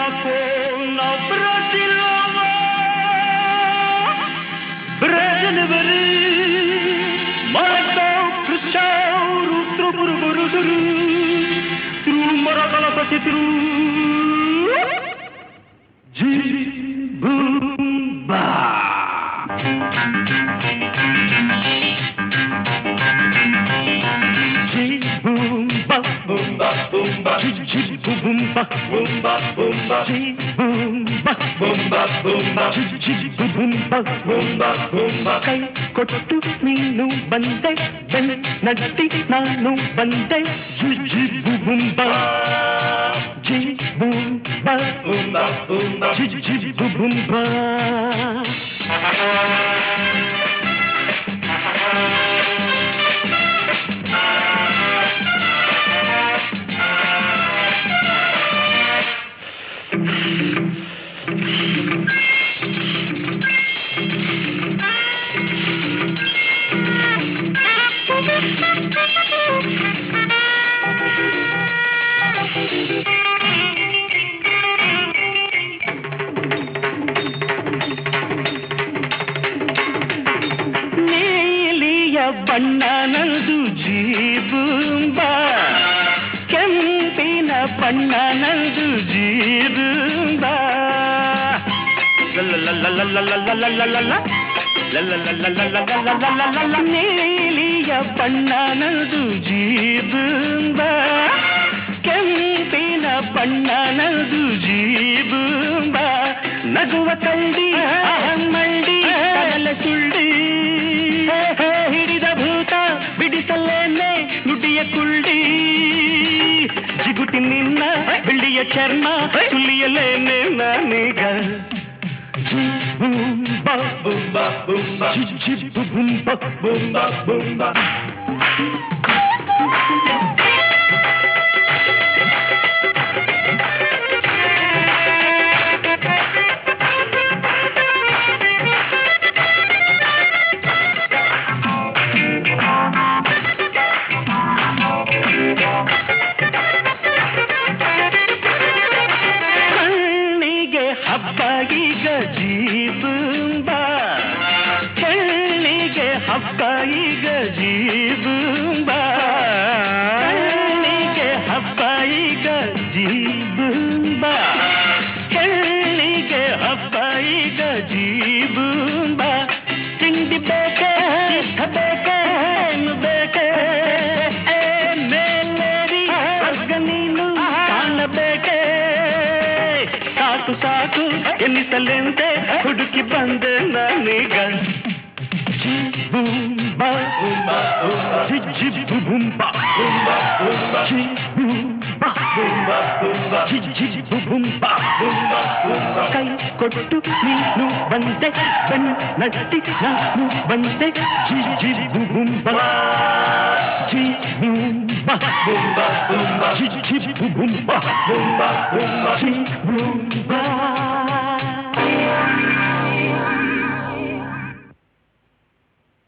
na Brasilowa, Brezhnevery, Maratau, Khrushchev, Rutru, Burburuduru, Through Morakala Patitru, Jibumba. Jibumba, bumba, bumba, jibumba, bumba, bumba, jibumba, bumba, bumba, jibumba, bumba, bumba. Kai kottu neenu bande, ben natti naanu bande, jibumba, jibumba, bumba, bumba, jibumba. ಬಣ್ಣ ನಂದು ಜೀಬುಂಬಾ ಕೆಂಪಿನ ಬಣ್ಣ ನಂದು ಜೀಬುಂಬಾ ನೀಲಿಯ ಬಣ್ಣ ನಂದು ಜೀಬುಂಬಾ ಕೆಂಪಿನ ಬಣ್ಣ ನಂದು ಜೀಬುಂಬಾ ನಗುವ ಕಳ್ಳಿ ಮಳ್ಳಿ ಕಡಲ ಸುಳ್ಳಿ ಹಿಡಿದ ಭೂತ ಬಿಡಿಸಲೇನೆ ನುಡಿಯ ಕುಳ್ಳಿ ಜಿಗುಟಿ ನಿನ್ನ ಬೆಳ್ಳಿಯ ಚರ್ಮ ತುಳಿಯಲೇನೆ ನಾನೀಗ ಬುಂಬ ಬುಂಬ ಬುಂಬ ಬುಂಬ ಬುಂಬ ಬುಂಬ ಹಬ್ಬಗೀಗ ಜೀಬುಂಬಾ ಕಣ್ಣಿಗೆ ಹಬ್ಬಗೀಗ ಜೀಬುಂಬಾ ಕಣ್ಣಿಗೆ ಹಬ್ಬಗೀಗ ಜೀಬುಂಬಾ ಕಣ್ಣಿಗೆ ಹಬ್ಬಗೀಗ ಜೀಬುಂಬಾ ತಿಂಡಿ ಬೇಕೆ ಬೇಕೆ ಬೇಕೆ ಮೇಲೇರಿ ವರ್ಗ ನೀನು ಕಾಣಬೇಕೆ ಸಾಕು ಸಾಕು ಎನ್ನಿಸಲೆಂತೆ ಹುಡುಕಿ ಬಂದೆ ನಾನೀಗ ಜಿಬುಂಬ ಜಿಬುಂಬ ಜಿಬುಂಬ ಕೈ ಕೊಟ್ಟು ನೀನು ಬಂದೆ ಬೆನ್ನಟ್ಟಿ ನಾನು ಬಂದೆ ಜಿಬುಂಬ ಜಿಬುಂಬ ಜಿಬುಂಬ ಜಿಬುಂಬ